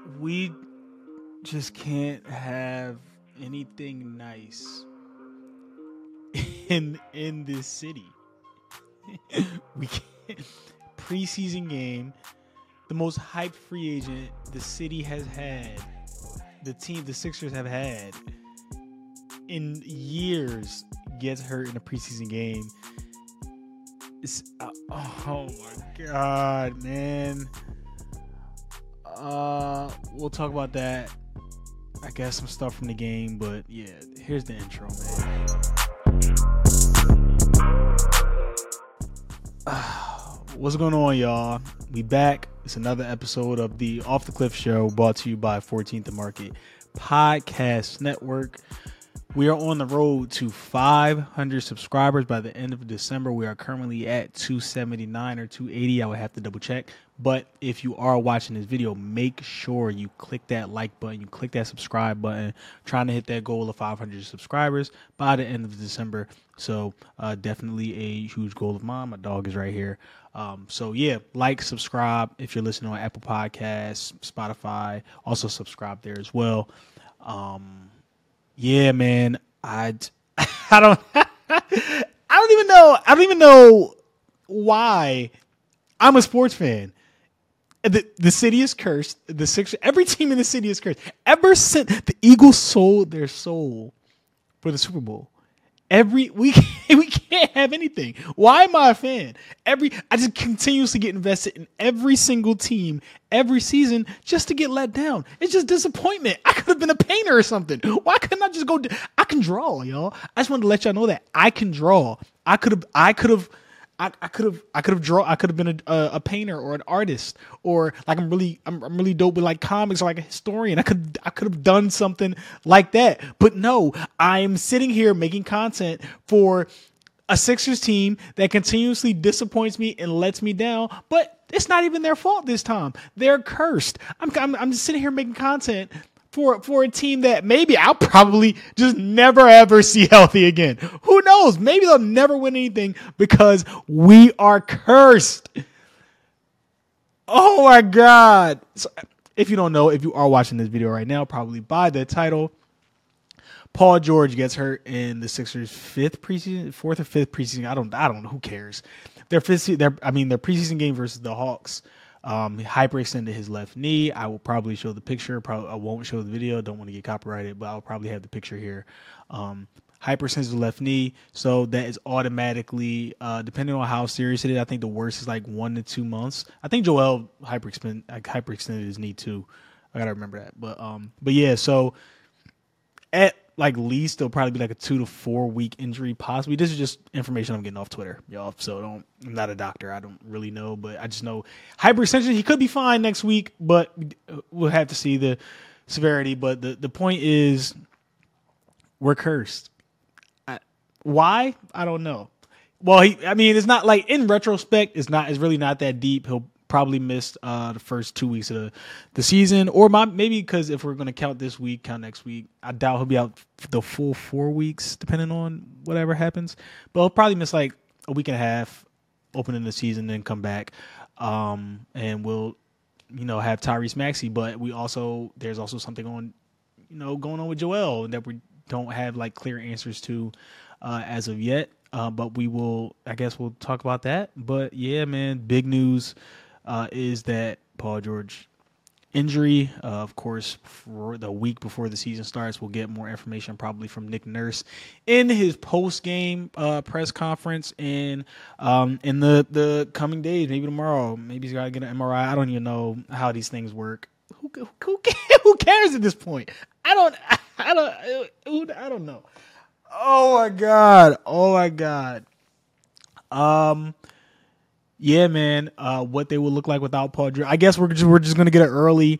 we just can't have anything nice in this city. We can't. Preseason game, the most hyped free agent the city has had, the Sixers have had in years, gets hurt in a preseason game. Oh my god, man. We'll talk about that. I guess some stuff from the game, but yeah, here's the intro, man. What's going on, y'all? We back. It's another episode of the Off the Cliff Show, brought to you by 14th and Market Podcast Network. We are on the road to 500 subscribers by the end of December. We are currently at 279 or 280. I would have to double check. But if you are watching this video, make sure you click that like button, you click that subscribe button, trying to hit that goal of 500 subscribers by the end of December. So definitely a huge goal of mine. My dog is right here. So yeah, like, subscribe if you're listening on Apple Podcasts, Spotify. Also subscribe there as well. Yeah, man. I don't I don't even know why I'm a sports fan. The city is cursed. The Sixers, every team in the city is cursed. Ever since the Eagles sold their soul for the Super Bowl, we can't have anything. Why am I a fan? I just continuously get invested in every single team every season just to get let down. It's just disappointment. I could have been a painter or something. Why couldn't I just go? I can draw, y'all. I just wanted to let y'all know that I can draw. I could have been a painter or an artist, or like I'm really dope with like comics, or like a historian. I could have done something like that. But no, I'm sitting here making content for a Sixers team that continuously disappoints me and lets me down. But it's not even their fault this time. They're cursed. I'm just sitting here making content for a team that maybe I'll probably just never ever see healthy again. Who knows? Maybe they'll never win anything because we are cursed. Oh my God. So if you don't know, if you are watching this video right now, probably by the title, Paul George gets hurt in the Sixers' fourth or fifth preseason. I don't know. Who cares? Their preseason game versus the Hawks. He hyperextended his left knee. I will probably show the picture. I won't show the video. Don't want to get copyrighted, but I'll probably have the picture here. Hyperextends his left knee, so that is automatically, depending on how serious it is, I think the worst is like 1 to 2 months. I think Joel hyperextended his knee too. I gotta remember that. But yeah, so at like least there'll probably be like a 2 to 4 week injury, possibly. This is just information I'm getting off Twitter, y'all. So I'm not a doctor. I don't really know, but I just know hyperextension. He could be fine next week, but we'll have to see the severity. But the point is, we're cursed. Why? I don't know. Well, it's not like, in retrospect, it's really not that deep. He'll probably miss the first 2 weeks of the season, or maybe because if we're going to count this week, count next week, I doubt he'll be out the full 4 weeks, depending on whatever happens. But he'll probably miss like a week and a half opening the season, then come back. And we'll, have Tyrese Maxey, but there's also something going on with Joel that we don't have like clear answers to as of yet. But I guess we'll talk about that. But yeah, man, big news is that Paul George injury. Of course, for the week before the season starts, we'll get more information probably from Nick Nurse in his post-game press conference, and in the coming days, maybe tomorrow. Maybe he's got to get an MRI. I don't even know how these things work. Who cares at this point? I don't know. Oh my God. Yeah, man. What they will look like without Paul George. I guess we're just gonna get an early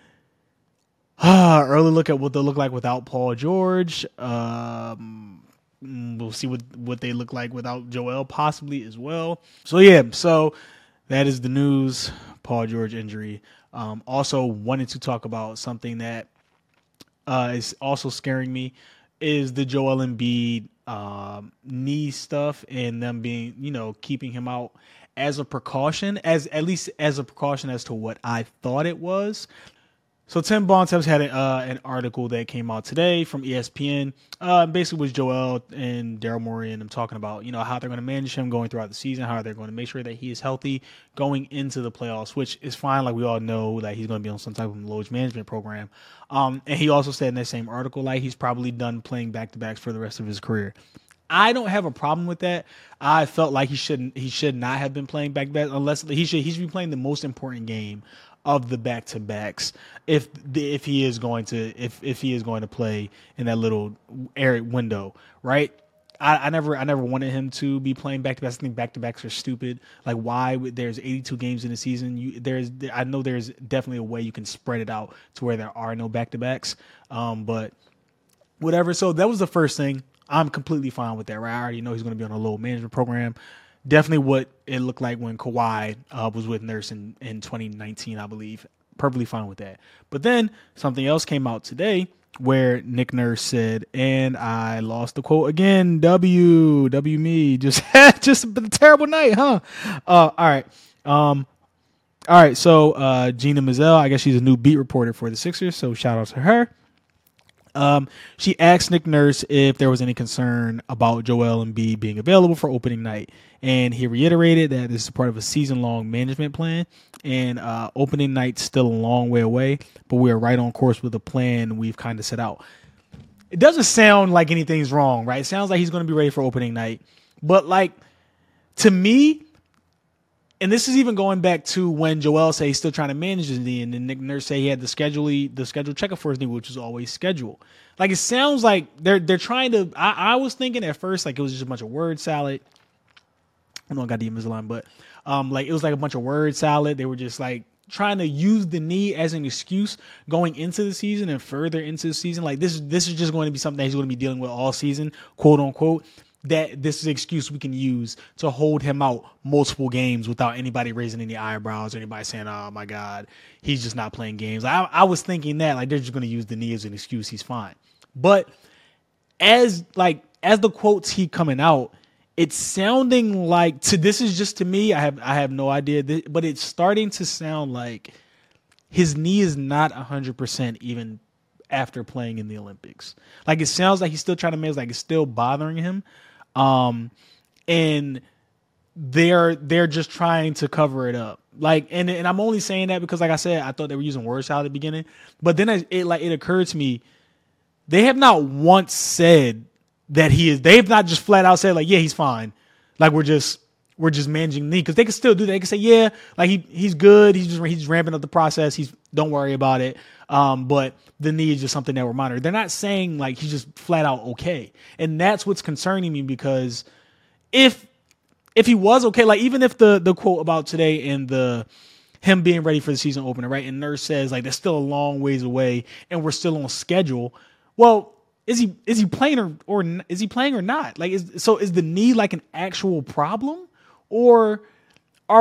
look at what they'll look like without Paul George. We'll see what they look like without Joel possibly as well. So yeah, that is the news. Paul George injury. Also wanted to talk about something that is also scaring me, is the Joel Embiid knee stuff, and them being, keeping him out as a precaution, as to what I thought it was. So Tim Bontemps had an article that came out today from ESPN. Basically, was Joel and Daryl Morey and them talking about how they're going to manage him going throughout the season, how they're going to make sure that he is healthy going into the playoffs, which is fine. Like we all know that he's going to be on some type of load management program. And he also said in that same article, like he's probably done playing back to backs for the rest of his career. I don't have a problem with that. I felt like he should not have been playing back to back unless he should be playing the most important game of the back to backs if he is going to play in that little air window, right? I never wanted him to be playing back to backs. I think back to backs are stupid. Like why there's 82 games in a season? I know there's definitely a way you can spread it out to where there are no back to backs. But whatever. So that was the first thing. I'm completely fine with that, right? I already know he's going to be on a load management program. Definitely what it looked like when Kawhi was with Nurse in 2019, I believe. Perfectly fine with that. But then something else came out today where Nick Nurse said, and I lost the quote again, W me. Just a terrible night, huh? All right. All right, so Gina Mizell, I guess she's a new beat reporter for the Sixers, so shout out to her. She asked Nick Nurse if there was any concern about Joel Embiid being available for opening night, and he reiterated that this is part of a season-long management plan, and opening night's still a long way away, but we're right on course with the plan we've kind of set out. It doesn't sound like anything's wrong, right? It sounds like he's going to be ready for opening night, but like to me, and this is even going back to when Joel said he's still trying to manage his knee, and then Nick Nurse say he had the scheduled checkup for his knee, which was always scheduled. Like it sounds like they're trying to. I was thinking at first like it was just a bunch of word salad. I know I got the Invisalign, but like it was like a bunch of word salad. They were just like trying to use the knee as an excuse going into the season and further into the season. Like this is just going to be something that he's going to be dealing with all season, quote unquote. That this is an excuse we can use to hold him out multiple games without anybody raising any eyebrows or anybody saying, oh my God, he's just not playing games. I was thinking that like they're just going to use the knee as an excuse. He's fine. But as the quotes keep coming out, it's sounding like this is just to me, I have no idea, but it's starting to sound like his knee is not 100% even after playing in the Olympics. Like it sounds like he's still trying to manage, like it's still bothering him. And they're just trying to cover it up. Like, and I'm only saying that because, like I said, I thought they were using word salad at the beginning, but then it occurred to me, they have not once said that he is. They have not just flat out said like, yeah, he's fine. Like we're just managing the knee, because they can still do that. They can say, yeah, like he's good. He's ramping up the process. Don't worry about it. But the knee is just something that we're monitoring. They're not saying like he's just flat out okay. And that's what's concerning me, because if he was okay, like even if the quote about today and him being ready for the season opener, right? And Nurse says like that's still a long ways away and we're still on schedule. Well, is he playing or is he playing or not? Like is the knee like an actual problem, or are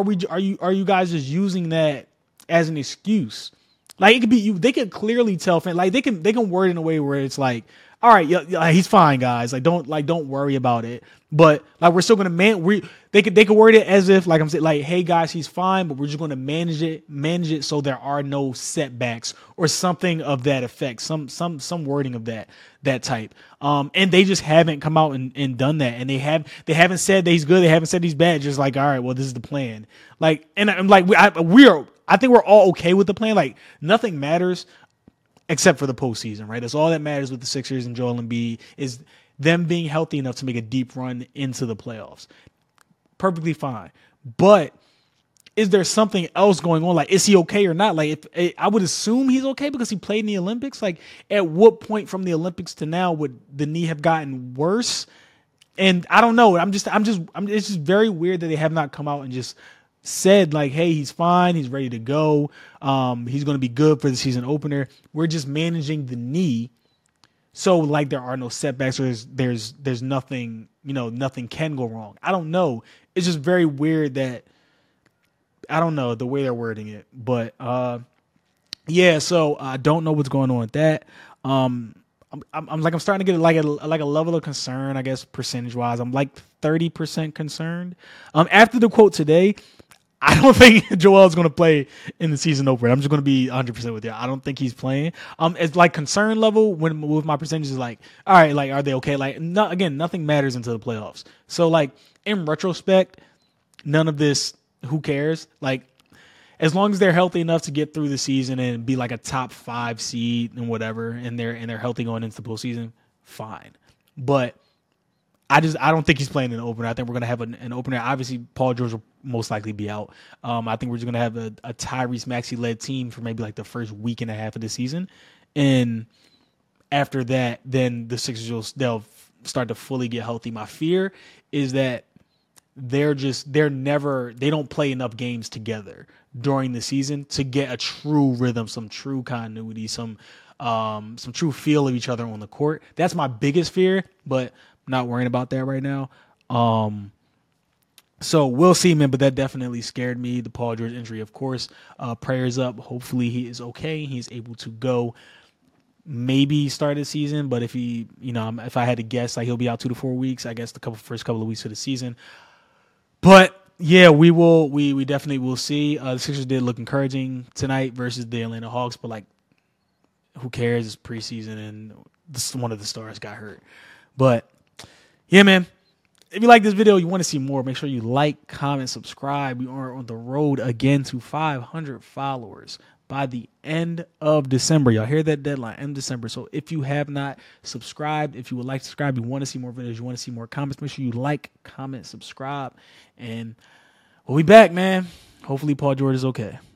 you guys just using that as an excuse? Like it could be they can clearly tell fans, like they can word it in a way where it's like, all right, yeah, he's fine, guys. Don't worry about it. But like we're still gonna they could word it as if like I'm saying like, hey guys, he's fine, but we're just gonna manage it so there are no setbacks or something of that effect. Some wording of that type. And they just haven't come out and done that. And they haven't said that he's good. They haven't said he's bad. Just like, all right, well, this is the plan. Like, and I'm like, I think we're all okay with the plan. Like nothing matters except for the postseason, right? That's all that matters with the Sixers and Joel Embiid, is them being healthy enough to make a deep run into the playoffs. Perfectly fine. But is there something else going on? Like, is he okay or not? Like, I would assume he's okay because he played in the Olympics. Like, at what point from the Olympics to now would the knee have gotten worse? And I don't know. It's just very weird that they have not come out and just said like, hey, he's fine, he's ready to go, he's going to be good for the season opener. We're just managing the knee, so like there are no setbacks, or there's nothing, nothing can go wrong. I don't know. It's just very weird that, I don't know the way they're wording it, but yeah. So I don't know what's going on with that. I'm starting to get like a level of concern, I guess, percentage wise. I'm like 30% concerned. After the quote today, I don't think Joel is going to play in the season opener. I'm just going to be 100% with you. I don't think he's playing. It's like concern level when with my percentages, like, all right, like, are they okay? Like, no, again, nothing matters until the playoffs. So, like, in retrospect, none of this, who cares? Like, as long as they're healthy enough to get through the season and be like a top 5 seed and whatever, and they're healthy going into the postseason, fine. But I don't think he's playing an opener. I think we're gonna have an opener. Obviously, Paul George will most likely be out. I think we're just gonna have a Tyrese Maxey led team for maybe like the first week and a half of the season, and after that, then the Sixers they'll start to fully get healthy. My fear is that they don't play enough games together during the season to get a true rhythm, some true continuity, some true feel of each other on the court. That's my biggest fear, but I'm not worrying about that right now. So we'll see, man, but that definitely scared me. The Paul George injury, of course. Prayers up. Hopefully he is okay. He's able to go maybe start the season, but if if I had to guess, like, he'll be out 2 to 4 weeks, I guess the first couple of weeks of the season. But yeah, we definitely will see. The Sixers did look encouraging tonight versus the Atlanta Hawks, but like, who cares? It's preseason and one of the stars got hurt. But yeah, man. If you like this video, you want to see more, make sure you like, comment, subscribe. We are on the road again to 500 followers by the end of December. Y'all hear that deadline, end of December. So if you have not subscribed, if you would like to subscribe, you want to see more videos, you want to see more comments, make sure you like, comment, subscribe. And we'll be back, man. Hopefully Paul George is okay.